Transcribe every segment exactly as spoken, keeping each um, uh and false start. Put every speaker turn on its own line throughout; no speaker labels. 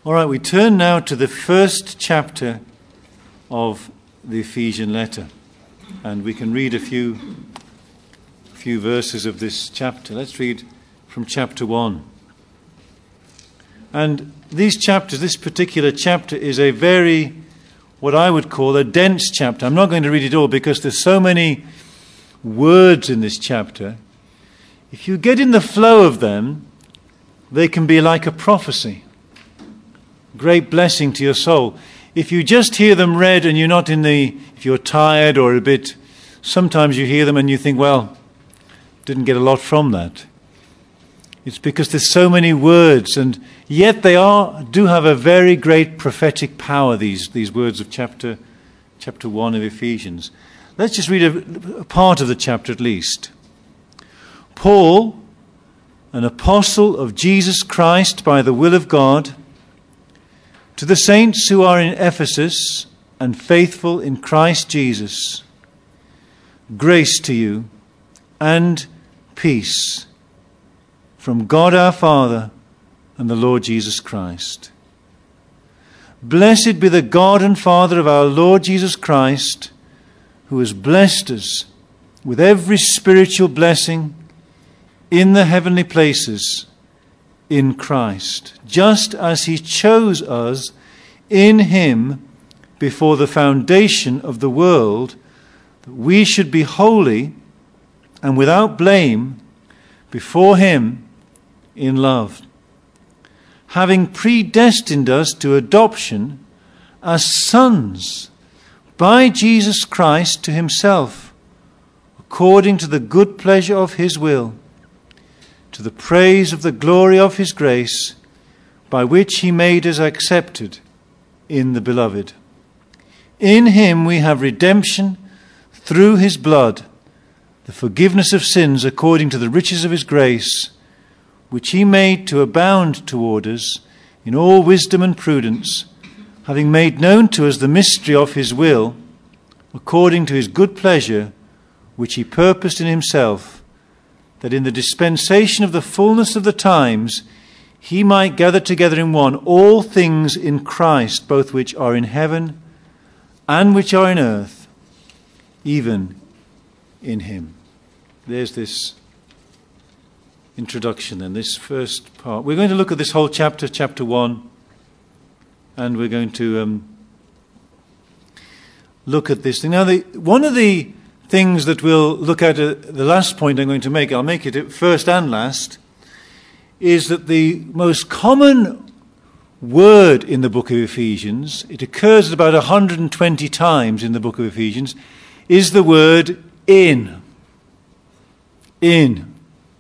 All right, we turn now to the first chapter of the Ephesian letter, and we can read a few, few verses of this chapter. Let's read from chapter one. And these chapters, this particular chapter is a very, what I would call a dense chapter. I'm not going to read it all because there's so many words in this chapter. If you get in the flow of them, they can be like a prophecy. Great blessing to your soul. If you just hear them read and you're not in the, if you're tired or a bit, sometimes you hear them and you think, well, didn't get a lot from that. It's because there's so many words, and yet they are do have a very great prophetic power, these, these words of chapter, chapter one of Ephesians. Let's just read a, a part of the chapter at least. Paul, an apostle of Jesus Christ by the will of God, to the saints who are in Ephesus and faithful in Christ Jesus, grace to you and peace from God our Father and the Lord Jesus Christ. Blessed be the God and Father of our Lord Jesus Christ, who has blessed us with every spiritual blessing in the heavenly places in Christ, just as he chose us in him before the foundation of the world, that we should be holy and without blame before him in love, having predestined us to adoption as sons by Jesus Christ to himself, according to the good pleasure of his will, to the praise of the glory of his grace, by which he made us accepted in the beloved. In him we have redemption through his blood, the forgiveness of sins according to the riches of his grace, which he made to abound toward us in all wisdom and prudence, having made known to us the mystery of his will, according to his good pleasure, which he purposed in himself, that in the dispensation of the fullness of the times he might gather together in one all things in Christ, both which are in heaven and which are in earth, even in him. There's this introduction then, this first part. We're going to look at this whole chapter, chapter one, and we're going to um, look at this thing. Now, the, one of the things that we'll look at, uh, the last point I'm going to make, I'll make it first and last, is that the most common word in the book of Ephesians, it occurs about one hundred twenty times in the book of Ephesians, is the word in. In.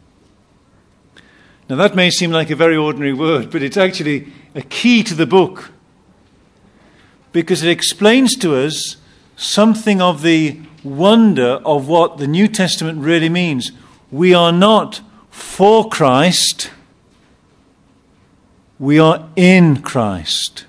Now that may seem like a very ordinary word, but it's actually a key to the book, because it explains to us something of the wonder of what the New Testament really means. We are not for Christ, we are in Christ.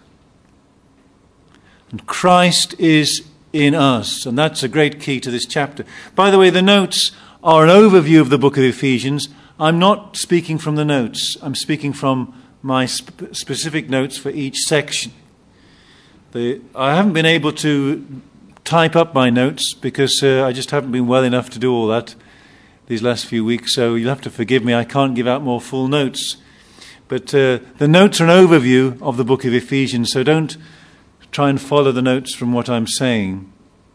And Christ is in us, and that's a great key to this chapter. By the way, the notes are an overview of the book of Ephesians. I'm not speaking from the notes, I'm speaking from my sp- specific notes for each section. The, I haven't been able to type up my notes because uh, I just haven't been well enough to do all that these last few weeks, so you'll have to forgive me, I can't give out more full notes. But uh, the notes are an overview of the book of Ephesians, so don't try and follow the notes from what I'm saying.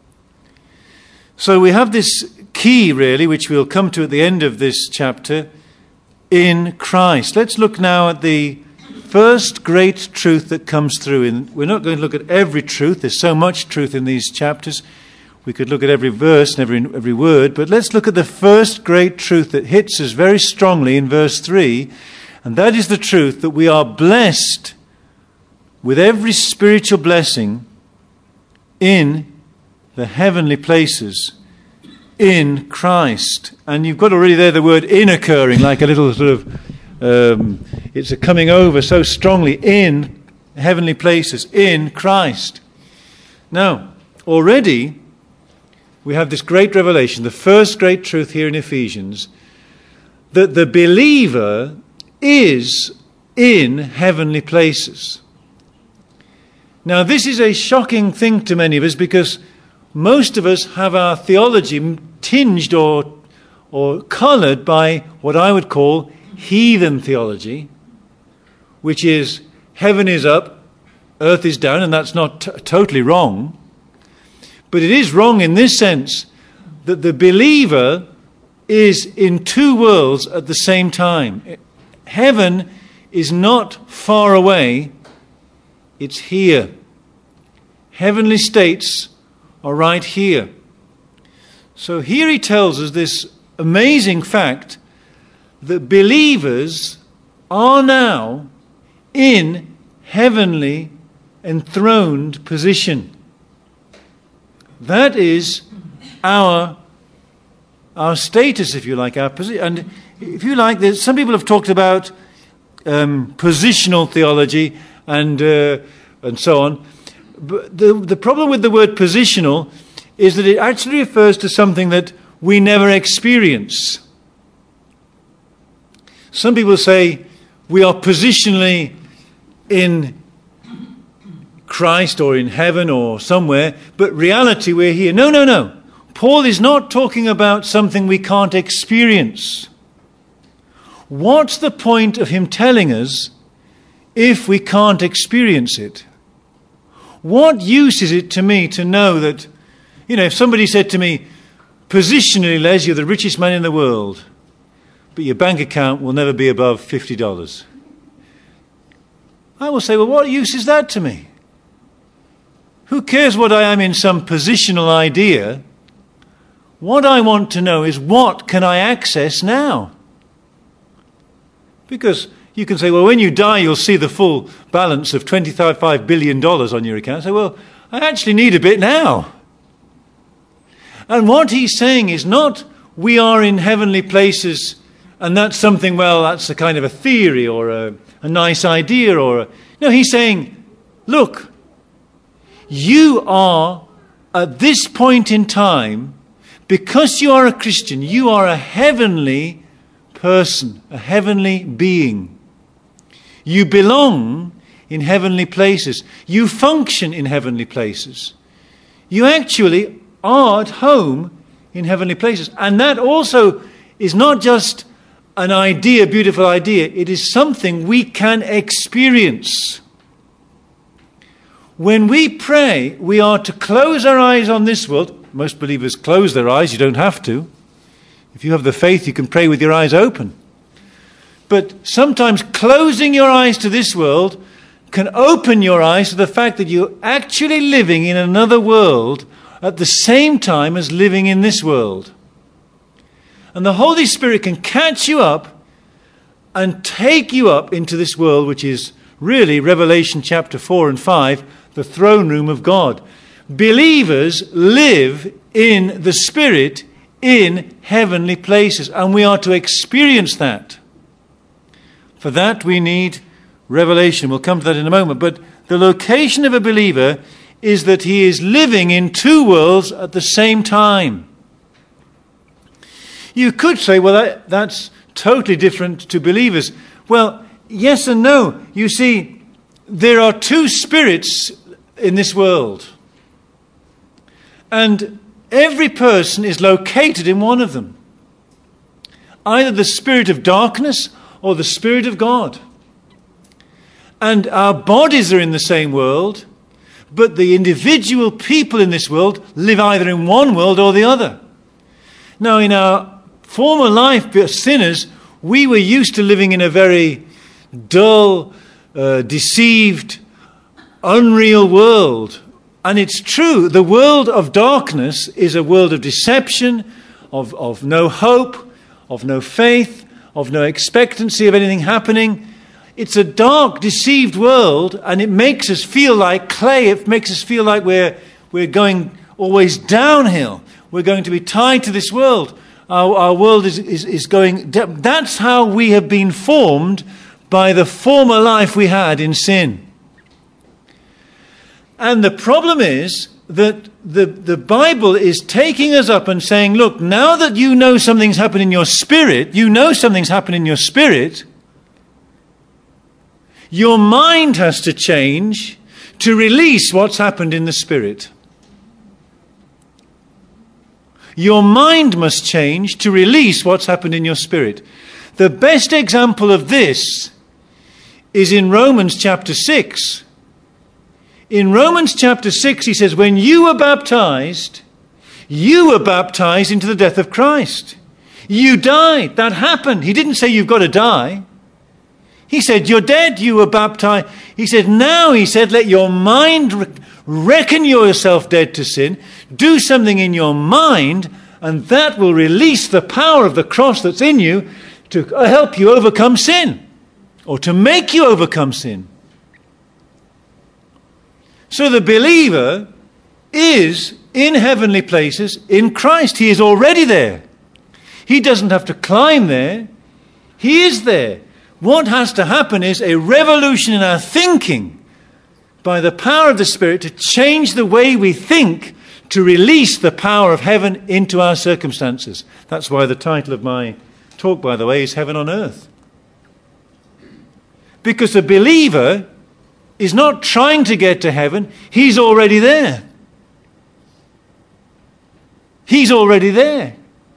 So we have this key, really, which we'll come to at the end of this chapter, in Christ. Let's look now at the first great truth that comes through. In, we're not going to look at every truth. There's so much truth in these chapters. We could look at every verse and every, every word. But let's look at the first great truth that hits us very strongly in verse three. And that is the truth that we are blessed with every spiritual blessing in the heavenly places in Christ. And you've got already there the word in occurring, like a little sort of Um, it's a coming over so strongly in heavenly places, in Christ. Now, already we have this great revelation, the first great truth here in Ephesians, that the believer is in heavenly places. Now, this is a shocking thing to many of us because most of us have our theology tinged or, or coloured by what I would call heathen theology, which is heaven is up, earth is down, and that's not t- totally wrong. But it is wrong in this sense that the believer is in two worlds at the same time. Heaven is not far away, it's here. Heavenly states are right here. So here he tells us this amazing fact that believers are now in heavenly enthroned position. That is our our status, if you like, our position. And if you like, there's, some people have talked about um, positional theology and uh, and so on. But the the problem with the word positional is that it actually refers to something that we never experience. Some people say we are positionally in Christ or in heaven or somewhere, but reality we're here. No, no, no. Paul is not talking about something we can't experience. What's the point of him telling us if we can't experience it? What use is it to me to know that, you know, if somebody said to me, positionally, Les, you're the richest man in the world, but your bank account will never be above fifty dollars. I will say, well, what use is that to me? Who cares what I am in some positional idea? What I want to know is, what can I access now? Because you can say, well, when you die, you'll see the full balance of twenty-five billion dollars on your account. I say, well, I actually need a bit now. And what he's saying is not, we are in heavenly places, and that's something, well, that's a kind of a theory or a, a nice idea. or a, No, he's saying, look, you are, at this point in time, because you are a Christian, you are a heavenly person, a heavenly being. You belong in heavenly places. You function in heavenly places. You actually are at home in heavenly places. And that also is not just an idea, beautiful idea. It is something we can experience. When we pray, we are to close our eyes on this world. Most believers close their eyes. You don't have to. If you have the faith, you can pray with your eyes open. But sometimes closing your eyes to this world can open your eyes to the fact that you're actually living in another world at the same time as living in this world. And the Holy Spirit can catch you up and take you up into this world, which is really Revelation chapter four and five, the throne room of God. Believers live in the Spirit in heavenly places, and we are to experience that. For that we need revelation. We'll come to that in a moment. But the location of a believer is that he is living in two worlds at the same time. You could say, well, that, that's totally different to believers. Well, yes and no. You see, there are two spirits in this world. And every person is located in one of them. Either the spirit of darkness or the Spirit of God. And our bodies are in the same world, but the individual people in this world live either in one world or the other. Now, in our former life as sinners, we were used to living in a very dull, uh, deceived, unreal world. And it's true, the world of darkness is a world of deception, of, of no hope, of no faith, of no expectancy of anything happening. It's a dark, deceived world, and it makes us feel like clay. It makes us feel like we're, we're going always downhill. We're going to be tied to this world. Our, our world is, is, is going down. That's how we have been formed by the former life we had in sin. And the problem is that the, the Bible is taking us up and saying, look, now that you know something's happened in your spirit, you know something's happened in your spirit, your mind has to change to release what's happened in the spirit. Your mind must change to release what's happened in your spirit. The best example of this is in Romans chapter six. In Romans chapter six, he says, when you were baptized, you were baptized into the death of Christ. You died. That happened. He didn't say you've got to die. He said, you're dead. You were baptized. He said, now, he said, let your mind re- reckon yourself dead to sin. Do something in your mind, and that will release the power of the cross that's in you to help you overcome sin, or to make you overcome sin. So the believer is in heavenly places in Christ. He is already there. He doesn't have to climb there. He is there. What has to happen is a revolution in our thinking by the power of the Spirit to change the way we think, to release the power of heaven into our circumstances. That's why the title of my talk, by the way, is Heaven on Earth. Because the believer is not trying to get to heaven. He's already there. He's already there.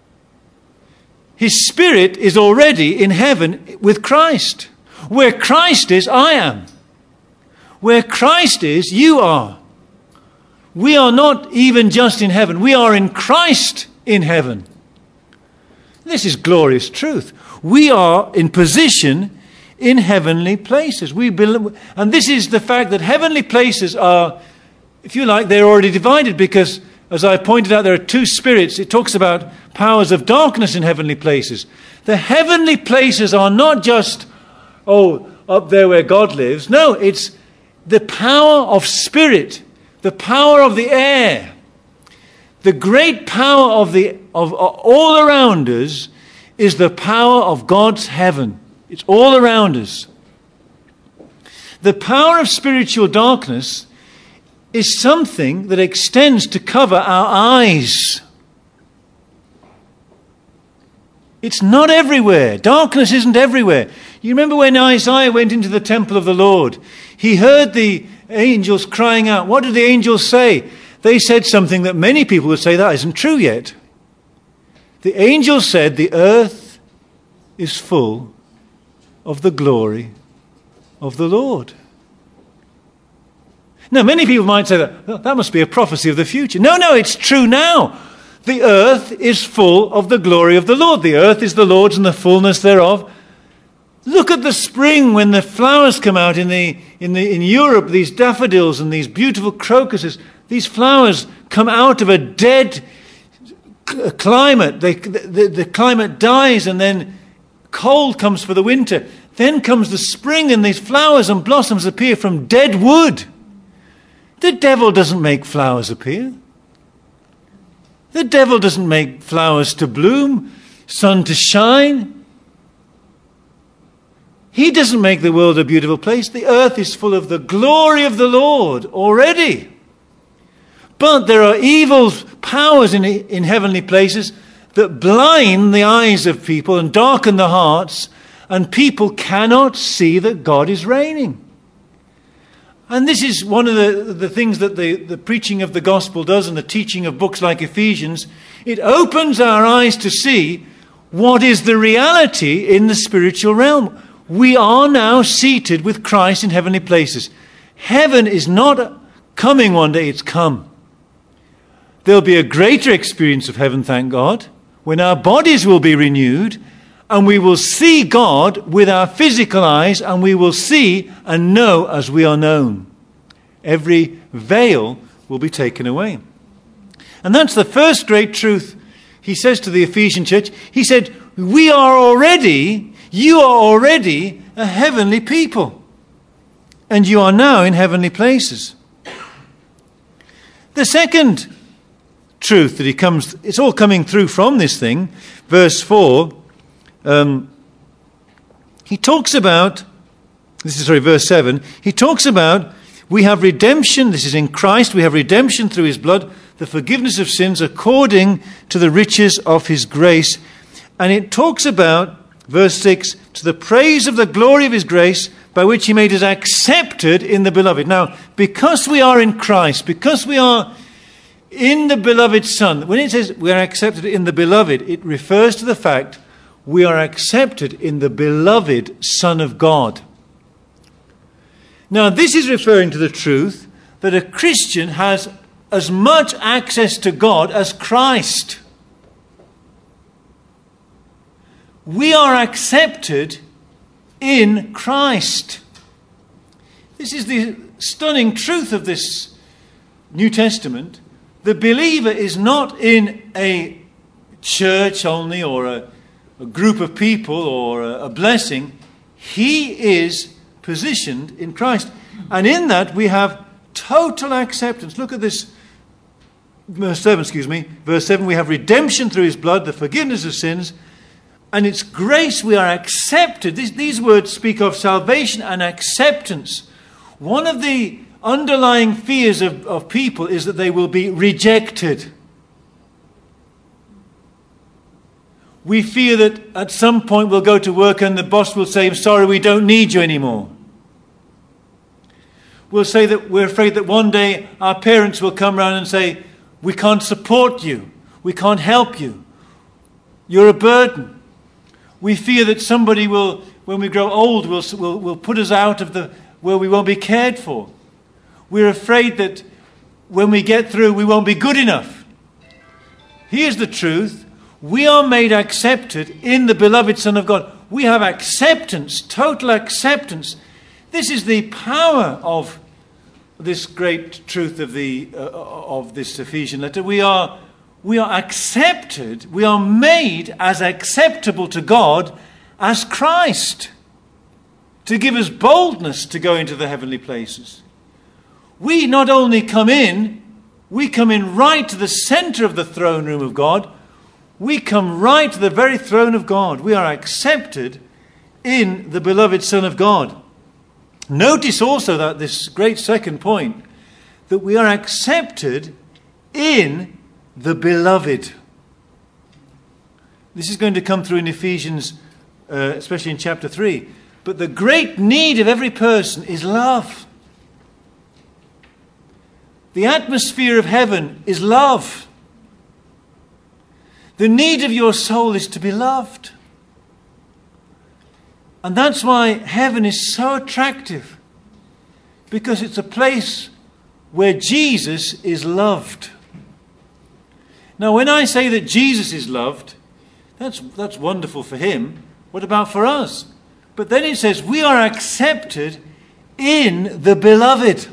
His spirit is already in heaven with Christ. Where Christ is, I am. Where Christ is, you are. We are not even just in heaven. We are in Christ in heaven. This is glorious truth. We are in position in heavenly places. We believe, and this is the fact that heavenly places are, if you like, they're already divided, because, as I pointed out, there are two spirits. It talks about powers of darkness in heavenly places. The heavenly places are not just, oh, up there where God lives. No, it's the power of spirit, the power of the air. The great power of the of, of all around us is the power of God's heaven. It's all around us. The power of spiritual darkness is something that extends to cover our eyes. It's not everywhere. Darkness isn't everywhere. You remember when Isaiah went into the temple of the Lord? He heard the angels crying out. What did the angels say? They said something that many people would say that isn't true yet. The angels said, the earth is full of the glory of the Lord. Now, many people might say that, well, that must be a prophecy of the future. No, no, it's true now. The earth is full of the glory of the Lord. The earth is the Lord's and the fullness thereof. Look at the spring when the flowers come out in the in the in Europe, these daffodils and these beautiful crocuses. These flowers come out of a dead climate. They, the, the climate dies, and then cold comes for the winter. Then comes the spring, and these flowers and blossoms appear from dead wood. The devil doesn't make flowers appear. The devil doesn't make flowers to bloom, sun to shine. He doesn't make the world a beautiful place. The earth is full of the glory of the Lord already. But there are evil powers in, in heavenly places that blind the eyes of people and darken the hearts, and people cannot see that God is reigning. And this is one of the, the things that the, the preaching of the gospel does, and the teaching of books like Ephesians. It opens our eyes to see what is the reality in the spiritual realm. We are now seated with Christ in heavenly places. Heaven is not coming one day, it's come. There'll be a greater experience of heaven, thank God, when our bodies will be renewed, and we will see God with our physical eyes, and we will see and know as we are known. Every veil will be taken away. And that's the first great truth he says to the Ephesian church. He said, we are already, you are already a heavenly people. And you are now in heavenly places. The second truth that he comes, it's all coming through from this thing, verse four, um, he talks about, this is sorry, verse seven, he talks about we have redemption, this is in Christ, we have redemption through his blood, the forgiveness of sins according to the riches of his grace. And it talks about, verse six, to the praise of the glory of his grace, by which he made us accepted in the beloved. Now, because we are in Christ, because we are in the beloved Son, when it says we are accepted in the beloved, it refers to the fact we are accepted in the beloved Son of God. Now, this is referring to the truth that a Christian has as much access to God as Christ. We are accepted in Christ. This is the stunning truth of this New Testament. The believer is not in a church only, or a, a group of people, or a, a blessing. He is positioned in Christ. And in that we have total acceptance. Look at this. Verse seven, excuse me. Verse seven, we have redemption through his blood, the forgiveness of sins. And it's grace we are accepted. These, these words speak of salvation and acceptance. One of the underlying fears of, of people is that they will be rejected. We fear that at some point we'll go to work and the boss will say, sorry, we don't need you anymore. We'll say that we're afraid that one day our parents will come around and say, we can't support you. We can't help you. You're a burden. We fear that somebody will, when we grow old, will, will, will put us out of the, where we won't be cared for. We're afraid that when we get through, we won't be good enough. Here's the truth. We are made accepted in the beloved Son of God. We have acceptance, total acceptance. This is the power of this great truth of the uh, of this Ephesian letter. We are we are accepted, we are made as acceptable to God as Christ, to give us boldness to go into the heavenly places. We not only come in, we come in right to the center of the throne room of God. We come right to the very throne of God. We are accepted in the beloved Son of God. Notice also that this great second point, that we are accepted in the beloved. This is going to come through in Ephesians, uh, especially in chapter three. But the great need of every person is love. The atmosphere of heaven is love. The need of your soul is to be loved. And that's why heaven is so attractive. Because it's a place where Jesus is loved. Now, when I say that Jesus is loved, that's, that's wonderful for him. What about for us? But then it says we are accepted in the beloved.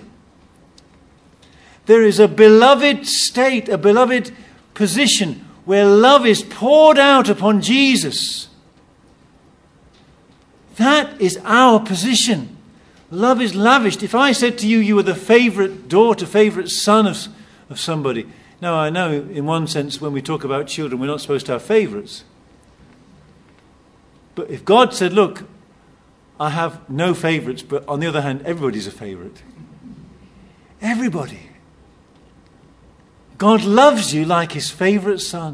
There is a beloved state, a beloved position where love is poured out upon Jesus. That is our position. Love is lavished. If I said to you, you were the favourite daughter, favourite son of, of somebody. Now, I know in one sense when we talk about children, we're not supposed to have favourites. But if God said, look, I have no favourites, but on the other hand, everybody's a favourite. Everybody. God loves you like his favourite son.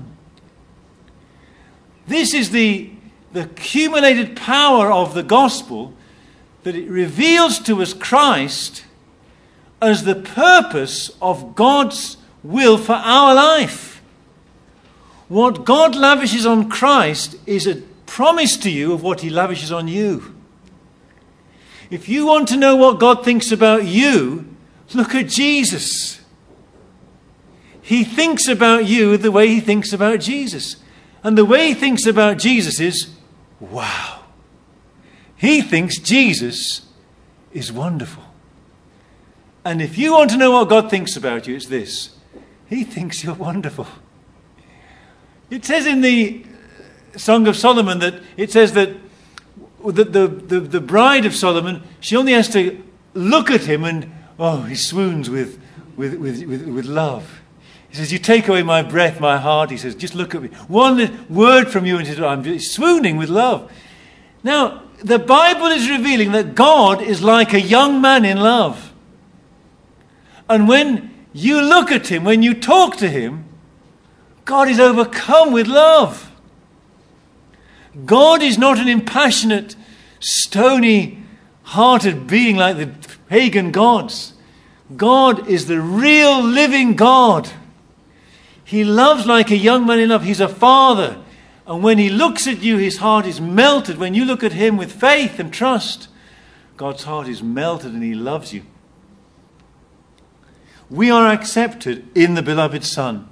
This is the, the accumulated power of the gospel, that it reveals to us Christ as the purpose of God's will for our life. What God lavishes on Christ is a promise to you of what he lavishes on you. If you want to know what God thinks about you, look at Jesus. He thinks about you the way he thinks about Jesus. And the way he thinks about Jesus is, wow. He thinks Jesus is wonderful. And if you want to know what God thinks about you, it's this. He thinks you're wonderful. It says in the Song of Solomon that it says that the, the, the, the bride of Solomon, she only has to look at him and, oh, he swoons with, with, with, with, with love. He says, you take away my breath, my heart. He says, just look at me. One word from you and I'm swooning with love. Now, the Bible is revealing that God is like a young man in love. And when you look at him, when you talk to him, God is overcome with love. God is not an impassionate, stony, half-hearted being like the pagan gods. God is the real living God. He loves like a young man in love. He's a father. And when he looks at you, his heart is melted. When you look at him with faith and trust, God's heart is melted and he loves you. We are accepted in the beloved Son.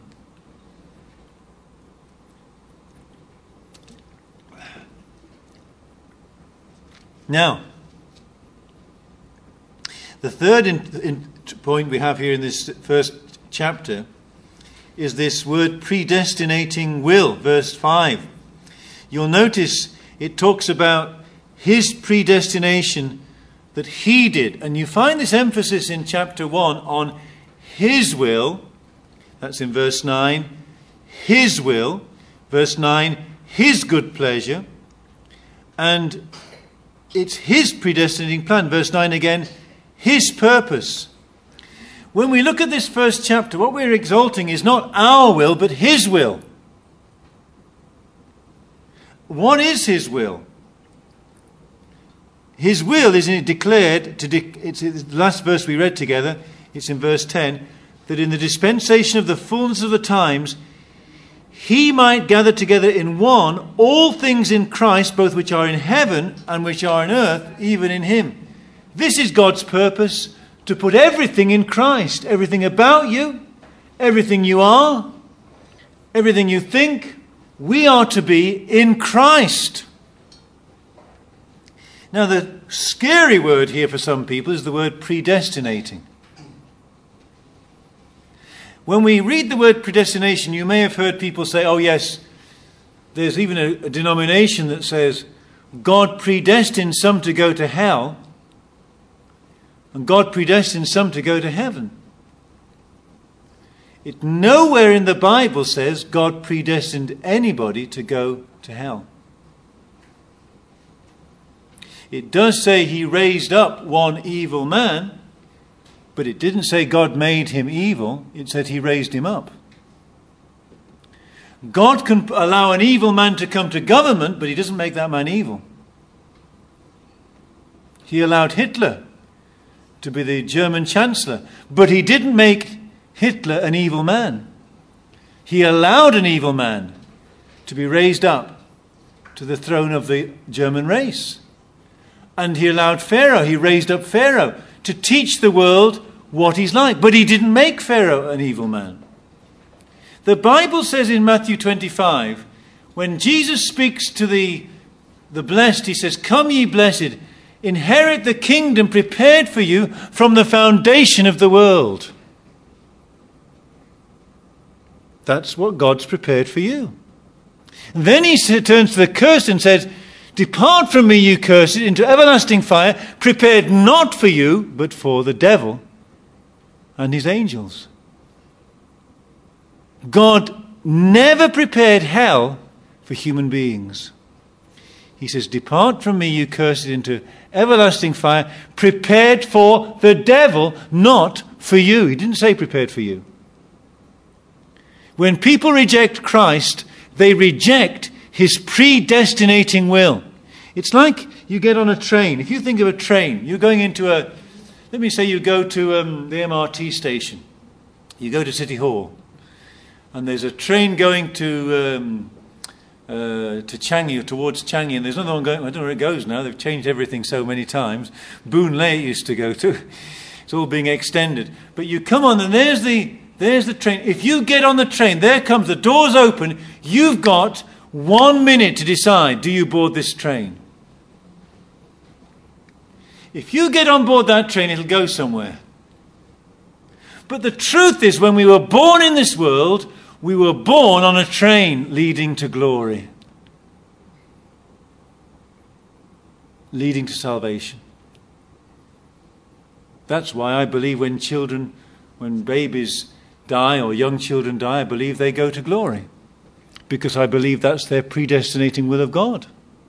Now, the third in, in point we have here in this first chapter is this word predestinating will, verse five. You'll notice it talks about his predestination that he did. And you find this emphasis in chapter one on his will. That's in verse nine. His will. Verse nine, his good pleasure. And it's his predestinating plan. Verse nine again, his purpose. When we look at this first chapter, what we're exalting is not our will, but his will. What is his will? His will is declared, to de- it's the last verse we read together, it's in verse ten, that in the dispensation of the fullness of the times, he might gather together in one all things in Christ, both which are in heaven and which are on earth, even in him. This is God's purpose, to put everything in Christ. Everything about you, everything you are, everything you think, we are to be in Christ. Now, the scary word here for some people is the word predestinating. When we read the word predestination, you may have heard people say, oh yes, there's even a, a denomination that says God predestined some to go to hell and God predestined some to go to heaven. It nowhere in the Bible says God predestined anybody to go to hell. It does say he raised up one evil man, but it didn't say God made him evil. It said he raised him up. God can allow an evil man to come to government, but he doesn't make that man evil. He allowed Hitler to be the German Chancellor, but he didn't make Hitler an evil man. He allowed an evil man to be raised up to the throne of the German race. And he allowed Pharaoh, he raised up Pharaoh to teach the world what he's like. But he didn't make Pharaoh an evil man. The Bible says in Matthew twenty-five, when Jesus speaks to the, the blessed, he says, "Come ye blessed, inherit the kingdom prepared for you from the foundation of the world." That's what God's prepared for you. And then he turns to the cursed and says, "Depart from me, you cursed, into everlasting fire, prepared not for you, but for the devil and his angels." God never prepared hell for human beings. He says, "Depart from me, you cursed, into everlasting fire, prepared for the devil, not for you." He didn't say prepared for you. When people reject Christ, they reject his predestinating will. It's like you get on a train. If you think of a train, you're going into a, let me say you go to um, the M R T station. You go to City Hall. And there's a train going to um, uh, to Changi, towards Changi, and there's another one going, I don't know where it goes now, they've changed everything so many times. Boon Lay used to go to. It's all being extended. But you come on, and there's the there's the train. If you get on the train, there comes, the doors open, you've got one minute to decide, do you board this train? If you get on board that train, it'll go somewhere. But the truth is, when we were born in this world, we were born on a train leading to glory, leading to salvation. That's why I believe when children, when babies die or young children die, I believe they go to glory, because I believe that's their predestinating will of God.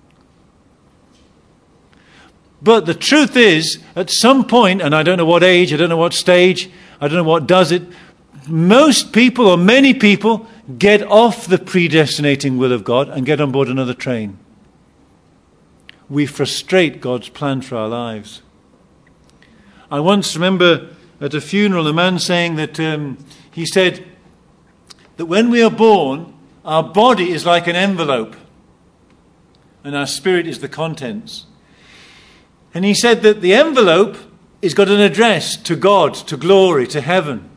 But the truth is, at some point, and I don't know what age, I don't know what stage, I don't know what does it, most people, or many people, get off the predestinating will of God and get on board another train. we frustrate God's plan for our lives. I once remember at a funeral a man saying that um, he said that when we are born, our body is like an envelope and our spirit is the contents. And he said that the envelope has got an address to God, to glory, to heaven.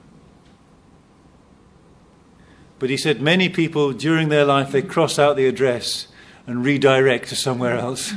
But he said many people during their life, they cross out the address and redirect to somewhere else.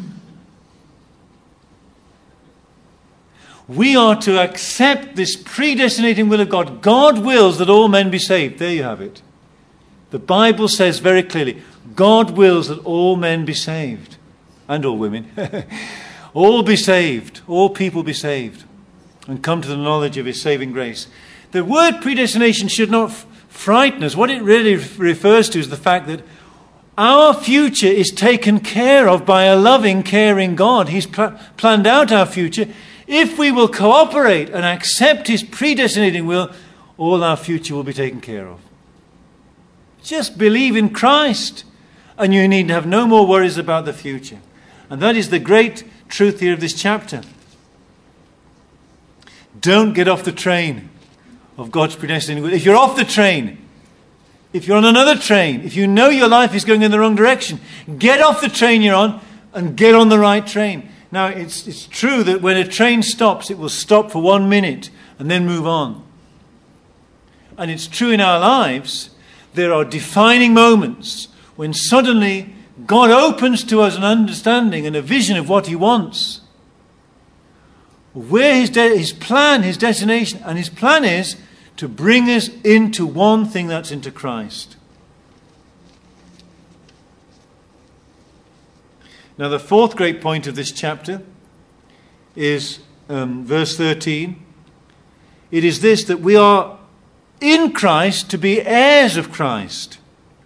We are to accept this predestinating will of God. God wills that all men be saved. There you have it. The Bible says very clearly, God wills that all men be saved. And all women. All be saved. All people be saved. And come to the knowledge of his saving grace. The word predestination should not f- frighten us. What it really f- refers to is the fact that our future is taken care of by a loving, caring God. He's pl- planned out our future. If we will cooperate and accept his predestinating will, all our future will be taken care of. Just believe in Christ and you need to have no more worries about the future. And that is the great truth here of this chapter. Don't get off the train of God's predestinating will. If you're off the train, if you're on another train, if you know your life is going in the wrong direction, get off the train you're on and get on the right train. Now, it's, it's true that when a train stops, it will stop for one minute and then move on. And it's true in our lives, there are defining moments when suddenly God opens to us an understanding and a vision of what he wants. Where his, de- his plan, his destination, and his plan is to bring us into one thing, that's into Christ. Now, the fourth great point of this chapter is um, verse thirteen. It is this, that we are in Christ to be heirs of Christ.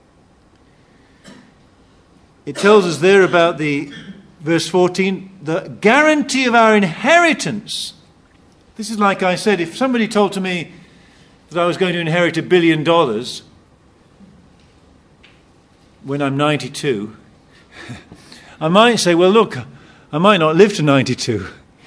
It tells us there about the, verse fourteen, the guarantee of our inheritance. This is like I said, if somebody told to me that I was going to inherit a billion dollars when I'm ninety-two, I might say, well, look, I might not live to ninety-two.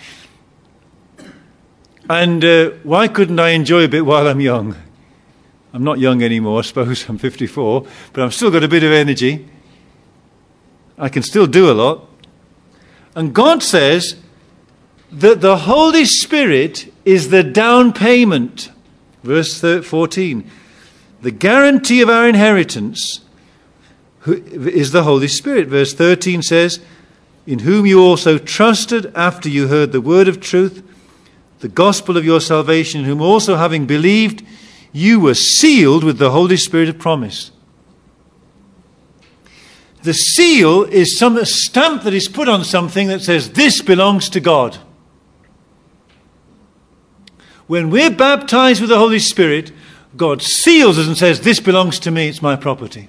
And uh, why couldn't I enjoy a bit while I'm young? I'm not young anymore, I suppose. I'm fifty-four, but I've still got a bit of energy. I can still do a lot. And God says that the Holy Spirit is the down payment. Verse fourteen. The guarantee of our inheritance who is the Holy Spirit. Verse thirteen says, in whom you also trusted after you heard the word of truth, the gospel of your salvation, in whom also having believed, you were sealed with the Holy Spirit of promise. The seal is some stamp that is put on something that says, this belongs to God. When we're baptized with the Holy Spirit, God seals us and says, this belongs to me, it's my property.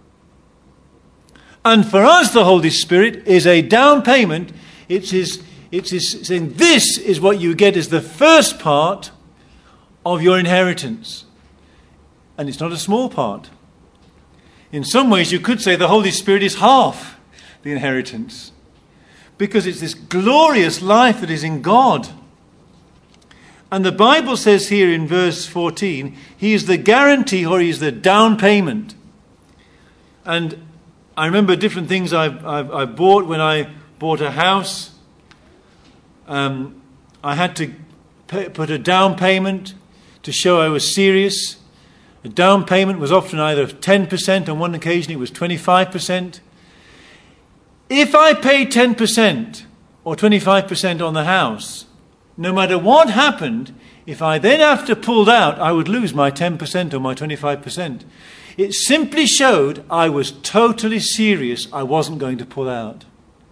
And for us, the Holy Spirit is a down payment. It's his, it's his saying, this is what you get as the first part of your inheritance. And it's not a small part. In some ways, you could say the Holy Spirit is half the inheritance. Because it's this glorious life that is in God. And the Bible says here in verse fourteen, he is the guarantee, or he is the down payment. And I remember different things I've, I've, I bought when I bought a house. Um, I had to pay, put a down payment to show I was serious. The down payment was often either ten percent, on one occasion it was twenty-five percent. If I paid ten percent or twenty-five percent on the house, no matter what happened, if I then after pulled out, I would lose my ten percent or my twenty-five percent. It simply showed I was totally serious. I wasn't going to pull out.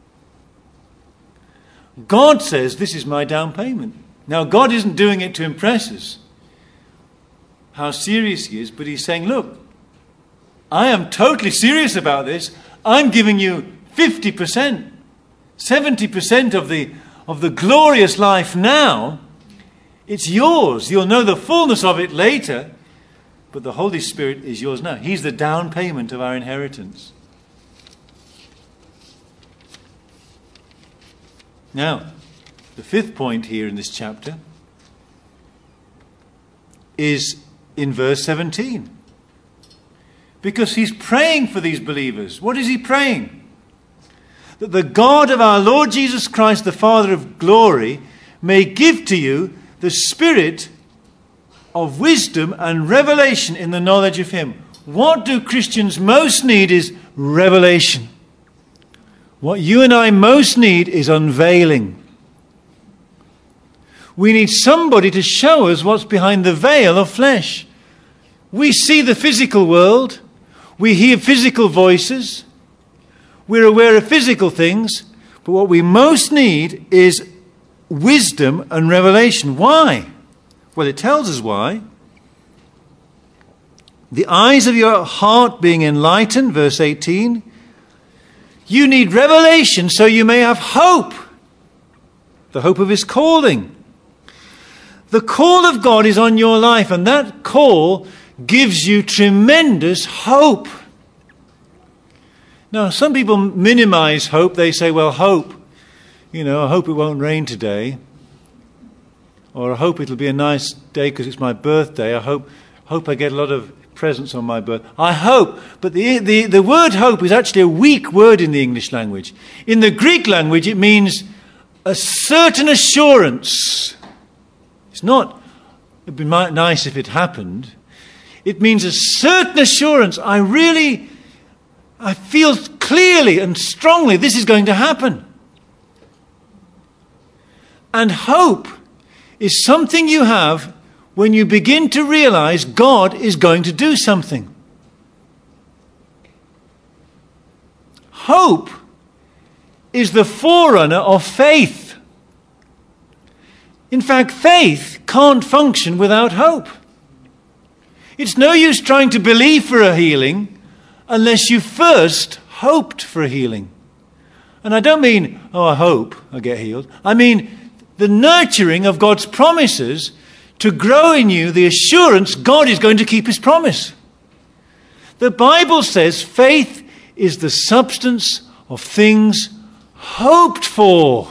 God says, this is my down payment. Now, God isn't doing it to impress us, how serious he is, but he's saying, look, I am totally serious about this. I'm giving you fifty percent, seventy percent of the, of the glorious life now. It's yours. You'll know the fullness of it later. But the Holy Spirit is yours now. He's the down payment of our inheritance. Now, the fifth point here in this chapter is in verse seventeen. Because he's praying for these believers. What is he praying? That the God of our Lord Jesus Christ, the Father of glory, may give to you the spirit of wisdom and revelation in the knowledge of him. What do Christians most need is revelation. What you and I most need is unveiling. We need somebody to show us what's behind the veil of flesh. We see the physical world. We hear physical voices. We're aware of physical things. But what we most need is wisdom and revelation. Why? Well, it tells us why. The eyes of your heart being enlightened, verse eighteen. You need revelation so you may have hope. The hope of his calling. The call of God is on your life, and that call gives you tremendous hope. Now, some people minimize hope. They say, well, hope, you know, I hope it won't rain today. Or I hope it'll be a nice day because it's my birthday. I hope hope I get a lot of presents on my birthday. I hope. But the, the, the word hope is actually a weak word in the English language. In the Greek language, it means a certain assurance. It's not, it'd be nice if it happened. It means a certain assurance. I really, I feel clearly and strongly this is going to happen. And hope is something you have when you begin to realize God is going to do something. Hope is the forerunner of faith. In fact, faith can't function without hope. It's no use trying to believe for a healing unless you first hoped for a healing. And I don't mean, oh, I hope I get healed. I mean the nurturing of God's promises to grow in you the assurance God is going to keep his promise. The Bible says faith is the substance of things hoped for.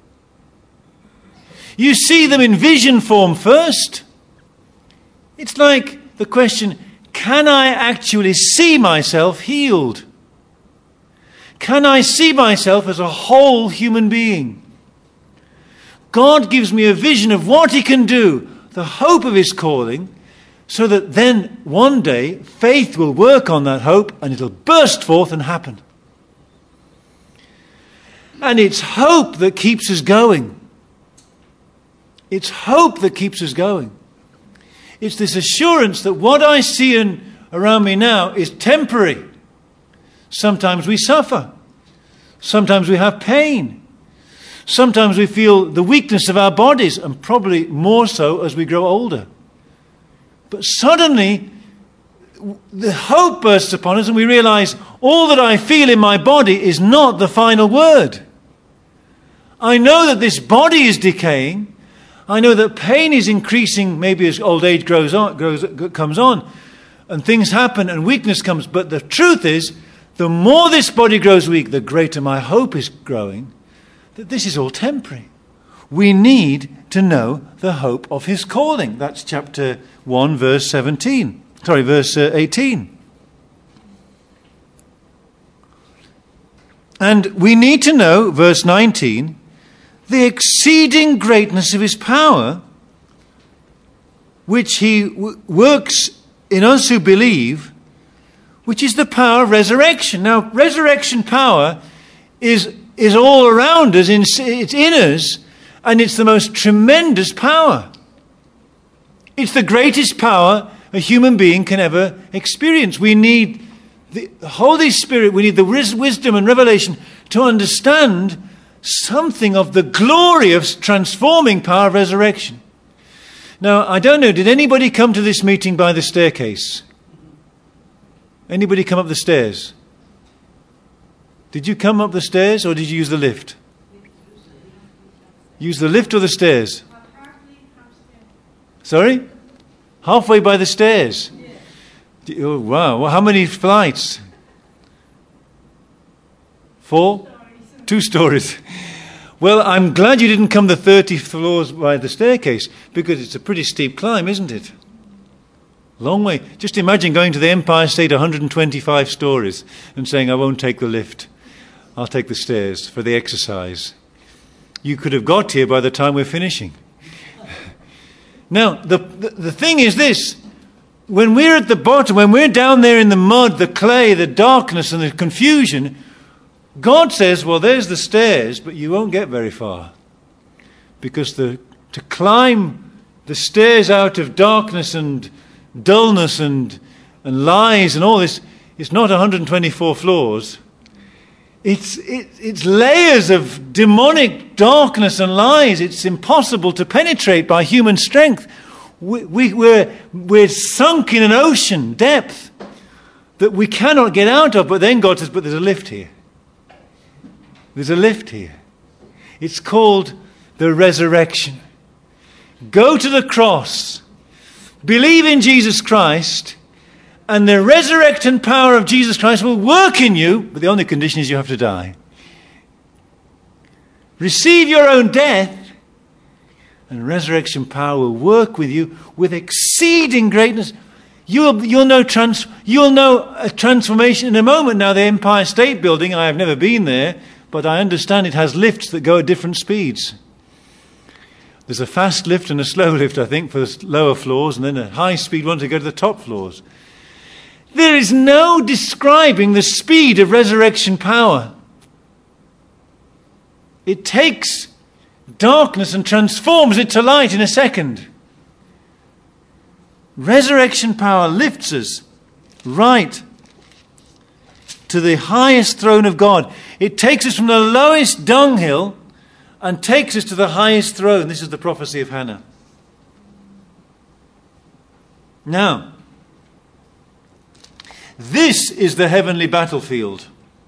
You see them in vision form first. It's like the question, can I actually see myself healed? Can I see myself as a whole human being? God gives me a vision of what he can do, the hope of his calling, so that then one day faith will work on that hope and it'll burst forth and happen. And it's hope that keeps us going. It's hope that keeps us going. It's this assurance that what I see in, around me now is temporary. Sometimes we suffer. Sometimes we have pain. Sometimes we feel the weakness of our bodies, and probably more so as we grow older. But suddenly, the hope bursts upon us and we realize all that I feel in my body is not the final word. I know that this body is decaying. I know that pain is increasing maybe as old age grows on, grows, comes on, and things happen and weakness comes. But the truth is, the more this body grows weak, the greater my hope is growing, that this is all temporary. We need to know the hope of his calling. That's chapter one, verse seventeen. Sorry, verse uh, eighteen. And we need to know, verse nineteen, the exceeding greatness of his power, which he w- works in us who believe, which is the power of resurrection. Now, resurrection power is, is all around us, in, it's in us, and it's the most tremendous power. It's the greatest power a human being can ever experience. We need the Holy Spirit, we need the wisdom and revelation to understand something of the glory of transforming power of resurrection. Now, I don't know, did anybody come to this meeting by the staircase? Anybody come up the stairs? Did you come up the stairs or did you use the lift? Use the lift or the stairs? Sorry? Halfway by the stairs? Oh, wow. Well, how many flights? Four? Two stories. Well, I'm glad you didn't come the thirty floors by the staircase, because it's a pretty steep climb, isn't it? Long way. Just imagine going to the Empire State one hundred twenty-five stories and saying, I won't take the lift. I'll take the stairs for the exercise. You could have got here by the time we're finishing. Now, the, the, the thing is this. When we're at the bottom, when we're down there in the mud, the clay, the darkness and the confusion, God says, well, there's the stairs, but you won't get very far. Because the, to climb the stairs out of darkness and dullness and, and lies and all this, it's not one hundred twenty-four floors. It's, it, it's layers of demonic darkness and lies. It's impossible to penetrate by human strength. We, we, we're, we're sunk in an ocean depth that we cannot get out of. But then God says, but there's a lift here. There's a lift here. It's called the resurrection. Go to the cross. Believe in Jesus Christ. And the resurrecting power of Jesus Christ will work in you, but the only condition is you have to die. Receive your own death, and resurrection power will work with you with exceeding greatness. You'll, you'll, know trans, you'll know a transformation in a moment. Now, the Empire State Building, I have never been there, but I understand it has lifts that go at different speeds. There's a fast lift and a slow lift, I think, for the lower floors, and then a high-speed one to go to the top floors. There is no describing the speed of resurrection power. It takes darkness and transforms it to light in a second. Resurrection power lifts us right to the highest throne of God. It takes us from the lowest dunghill and takes us to the highest throne. This is the prophecy of Hannah. Now, this is the heavenly battlefield.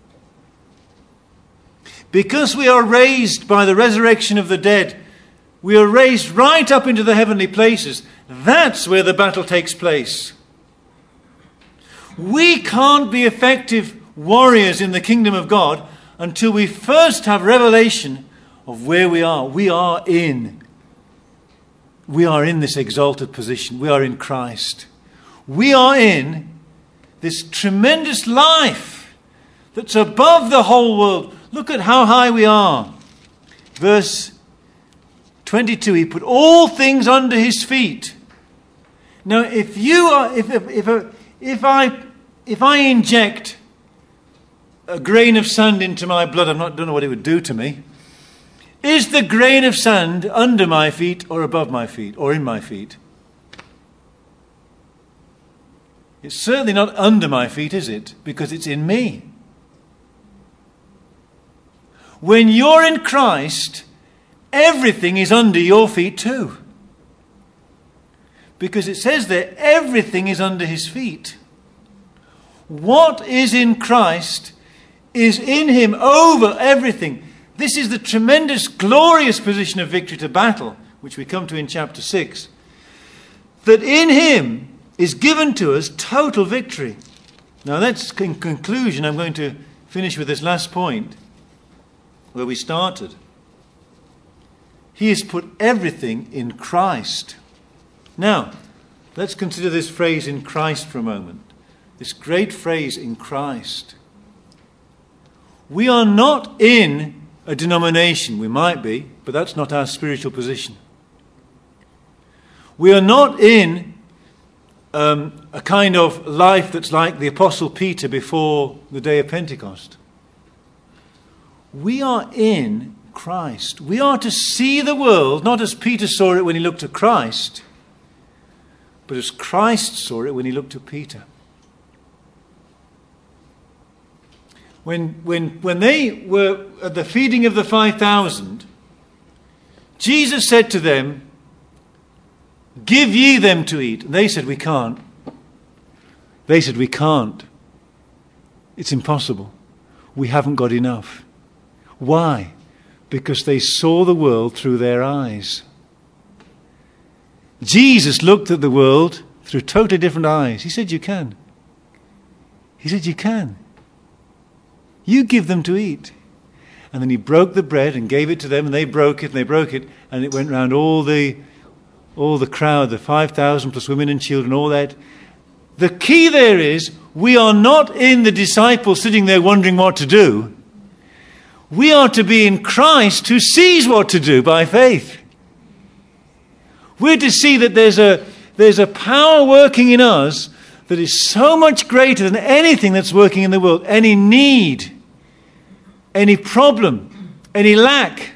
Because we are raised by the resurrection of the dead, we are raised right up into the heavenly places. That's where the battle takes place. We can't be effective warriors in the kingdom of God until we first have revelation of where we are. We are in. We are in this exalted position. We are in Christ. We are in this tremendous life that's above the whole world. Look at how high we are. Verse twenty-two, he put all things under his feet. Now, if you are, if if if, if I if I inject a grain of sand into my blood, I'm not don't know what it would do to me. Is the grain of sand under my feet or above my feet or in my feet? It's certainly not under my feet, is it? Because it's in me. When you're in Christ, everything is under your feet too. Because it says there, everything is under his feet. What is in Christ is in him over everything. This is the tremendous, glorious position of victory to battle, which we come to in chapter six. That in him is given to us total victory. Now that's in conclusion. I'm going to finish with this last point where we started. He has put everything in Christ. Now, let's consider this phrase in Christ for a moment. This great phrase in Christ. We are not in a denomination. We might be, but that's not our spiritual position. We are not in Um, a kind of life that's like the Apostle Peter before the day of Pentecost. We are in Christ. We are to see the world, not as Peter saw it when he looked at Christ, but as Christ saw it when he looked at Peter. When, when, when they were at the feeding of the five thousand, Jesus said to them, "Give ye them to eat." And they said, "We can't." They said, "We can't. It's impossible. We haven't got enough." Why? Because they saw the world through their eyes. Jesus looked at the world through totally different eyes. He said, "You can." He said, "You can. You give them to eat." And then he broke the bread and gave it to them, and they broke it, and they broke it, and it went round all the all the crowd, the five thousand plus women and children, all that. The key there is, we are not in the disciples sitting there wondering what to do. We are to be in Christ who sees what to do by faith. We're to see that there's a, there's a power working in us that is so much greater than anything that's working in the world. Any need, any problem, any lack.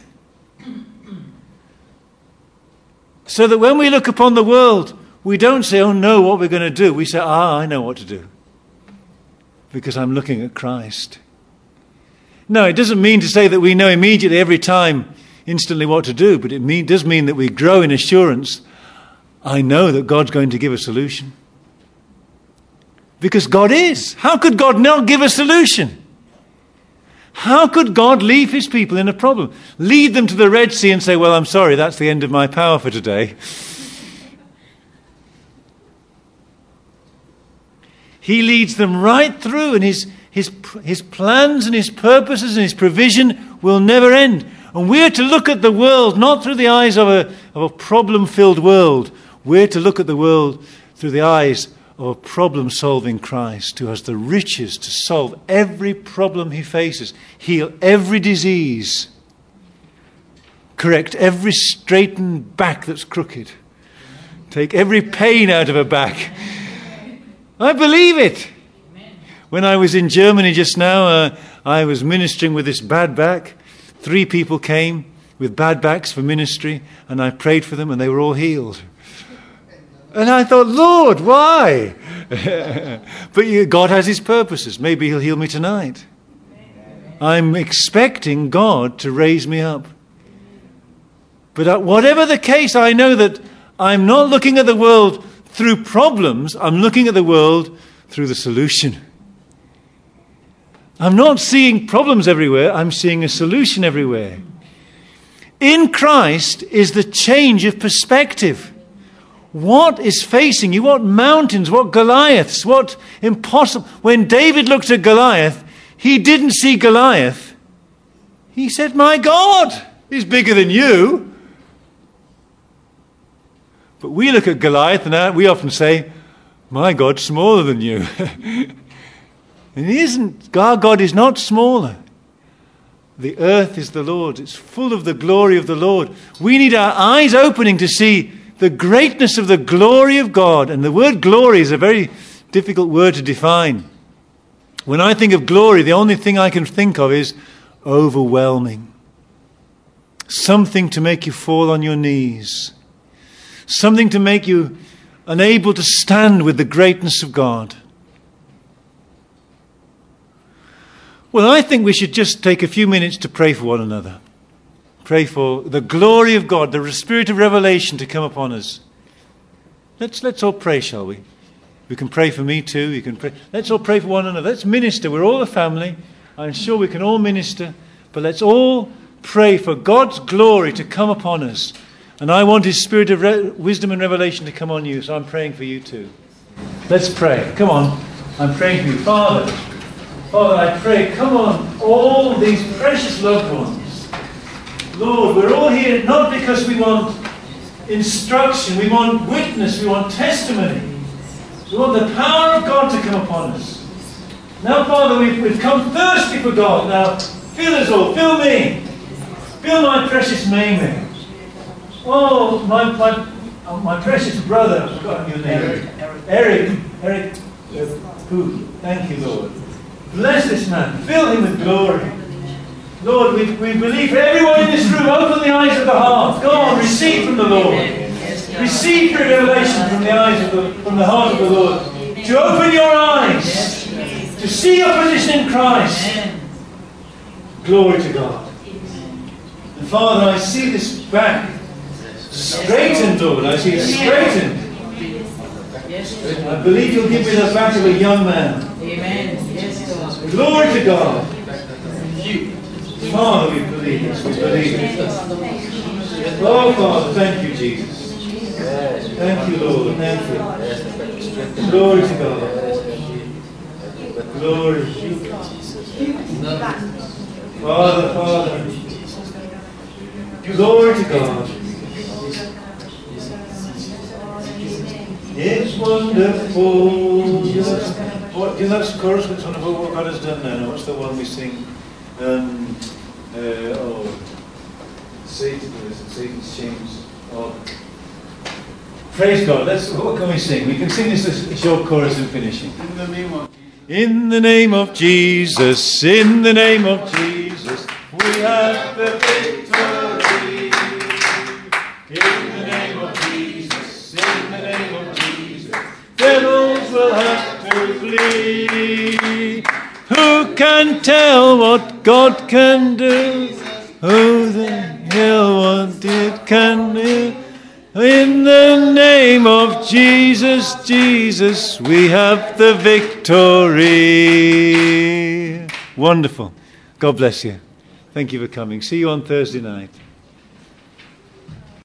So that when we look upon the world, we don't say, oh no, what we're going to do. We say, ah, I know what to do. Because I'm looking at Christ. No, it doesn't mean to say that we know immediately every time, instantly what to do. But it mean, does mean that we grow in assurance. I know that God's going to give a solution. Because God is. How could God not give a solution? How could God leave his people in a problem? Lead them to the Red Sea and say, well, I'm sorry, that's the end of my power for today. He leads them right through, and his, his, his plans and his purposes and his provision will never end. And we're to look at the world not through the eyes of a, of a problem-filled world. We're to look at the world through the eyes of a problem-solving Christ who has the riches to solve every problem he faces, heal every disease, correct every straightened back that's crooked, take every pain out of a back. I believe it. When I was in Germany just now, uh, I was ministering with this bad back. Three people came with bad backs for ministry, and I prayed for them, and they were all healed. And I thought, Lord, why? But you, God has his purposes. Maybe he'll heal me tonight. I'm expecting God to raise me up. But whatever the case, I know that I'm not looking at the world through problems. I'm looking at the world through the solution. I'm not seeing problems everywhere. I'm seeing a solution everywhere. In Christ is the change of perspective. What is facing you? What mountains? What Goliaths? What impossible? When David looked at Goliath, he didn't see Goliath. He said, my God, he's bigger than you. But we look at Goliath and we often say, my God's smaller than you. And he isn't. Our God is not smaller. The earth is the Lord's. It's full of the glory of the Lord. We need our eyes opening to see the greatness of the glory of God. And the word glory is a very difficult word to define. When I think of glory, the only thing I can think of is overwhelming. Something to make you fall on your knees. Something to make you unable to stand with the greatness of God. Well, I think we should just take a few minutes to pray for one another. Pray for the glory of God, the spirit of revelation to come upon us. Let's let's all pray, shall we? You can pray for me too. You can pray. Let's all pray for one another. Let's minister. We're all a family. I'm sure we can all minister. But let's all pray for God's glory to come upon us. And I want his spirit of re- wisdom and revelation to come on you. So I'm praying for you too. Let's pray. Come on. I'm praying for you. Father, Father, I pray, come on, all these precious loved ones. Lord, we're all here not because we want instruction, we want witness, we want testimony. We want the power of God to come upon us. Now, Father, we've, we've come thirsty for God. Now, fill us all, fill me. Fill my precious Mamie. Oh, my, my, oh, my precious brother, I've forgotten your name. Eric. Eric. Eric. Uh, who? Thank you, Lord. Bless this man. Fill him with glory. Lord, we, we believe for everyone in this room, open the eyes of the heart. Go on, receive from the Lord. Receive your revelation from the eyes of the, from the heart of the Lord. To open your eyes. To see your position in Christ. Glory to God. And Father, I see this back straightened, Lord. I see it straightened. I believe you'll give me the back of a young man. Amen. Glory to God. Father, we believe this. We believe it. Oh, Father, thank you, Jesus. Thank you, Lord. Thank you. Glory to God. Glory. Father, Father, glory to God. It's wonderful. Do you know, what, do you know that chorus that's on about what God has done now? What's the one we sing? Um, uh, oh, Satan, Satan's chains. Oh. Praise God. Let's, what can we sing? We can sing this as a short chorus and finishing. In the name of Jesus. In the name of Jesus, in the name of Jesus, we have the victory. In the name of Jesus, in the name of Jesus, devils will have to flee. Who can tell what God can do? Who the hell what it can do? In the name of Jesus, Jesus, we have the victory. Wonderful. God bless you. Thank you for coming. See you on Thursday night.